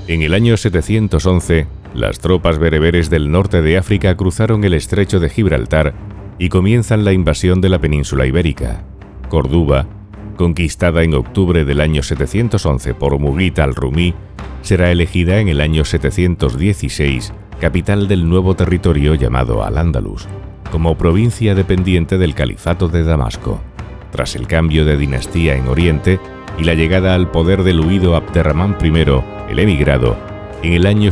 En el año 711, las tropas bereberes del norte de África cruzaron el estrecho de Gibraltar y comienzan la invasión de la península ibérica. Córdoba, conquistada en octubre del año 711 por Mughith al-Rumí, será elegida en el año 716 capital del nuevo territorio llamado Al-Ándalus, como provincia dependiente del Califato de Damasco. Tras el cambio de dinastía en Oriente y la llegada al poder del huido Abderramán I, el emigrado, en el año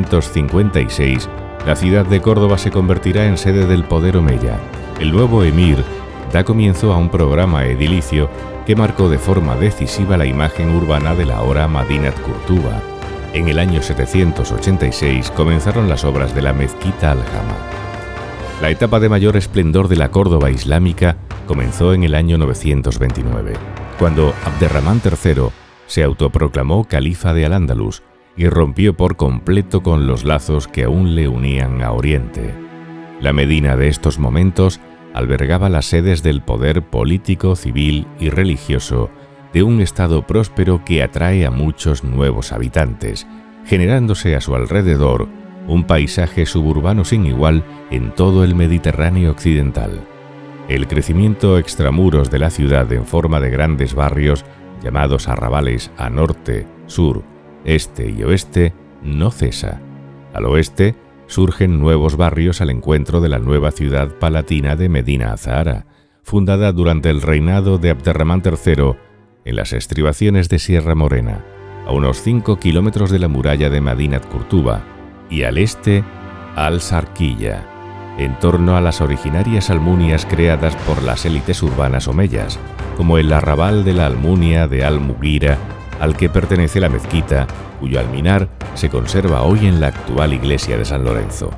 756, la ciudad de Córdoba se convertirá en sede del poder omeya. El nuevo emir da comienzo a un programa edilicio que marcó de forma decisiva la imagen urbana de la ahora Madinat Kurtuba. En el año 786 comenzaron las obras de la mezquita Al-Jama. La etapa de mayor esplendor de la Córdoba islámica comenzó en el año 929, cuando Abderramán III se autoproclamó califa de Al-Ándalus y rompió por completo con los lazos que aún le unían a Oriente. La Medina de estos momentos albergaba las sedes del poder político, civil y religioso de un estado próspero que atrae a muchos nuevos habitantes, generándose a su alrededor un paisaje suburbano sin igual en todo el Mediterráneo occidental. El crecimiento extramuros de la ciudad en forma de grandes barrios, llamados arrabales a norte, sur, este y oeste, no cesa. Al oeste surgen nuevos barrios al encuentro de la nueva ciudad palatina de Medina Azahara, fundada durante el reinado de Abderramán III en las estribaciones de Sierra Morena, a unos 5 kilómetros de la muralla de Madinat Kurtuba, y al este, Al-Sarquilla, en torno a las originarias almunias creadas por las élites urbanas omeyas, como el arrabal de la Almunia de Al-Mughira, al que pertenece la mezquita, cuyo alminar se conserva hoy en la actual iglesia de San Lorenzo.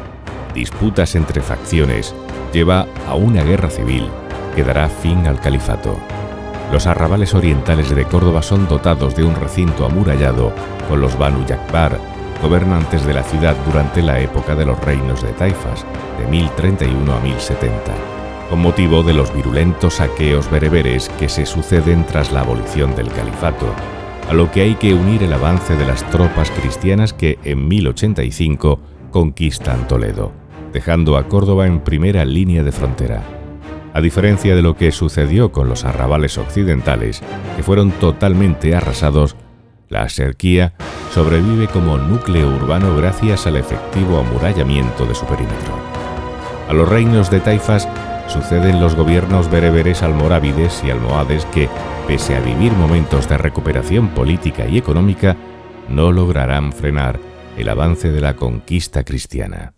Disputas entre facciones lleva a una guerra civil que dará fin al califato. Los arrabales orientales de Córdoba son dotados de un recinto amurallado con los Banu Yakbar, gobernantes de la ciudad durante la época de los reinos de Taifas, de 1031 a 1070, con motivo de los virulentos saqueos bereberes que se suceden tras la abolición del califato, a lo que hay que unir el avance de las tropas cristianas que en 1085 conquistan Toledo, dejando a Córdoba en primera línea de frontera. A diferencia de lo que sucedió con los arrabales occidentales, que fueron totalmente arrasados, la Sarquilla sobrevive como núcleo urbano gracias al efectivo amurallamiento de su perímetro. A los reinos de Taifas suceden los gobiernos bereberes almorávides y almohades que, pese a vivir momentos de recuperación política y económica, no lograrán frenar el avance de la conquista cristiana.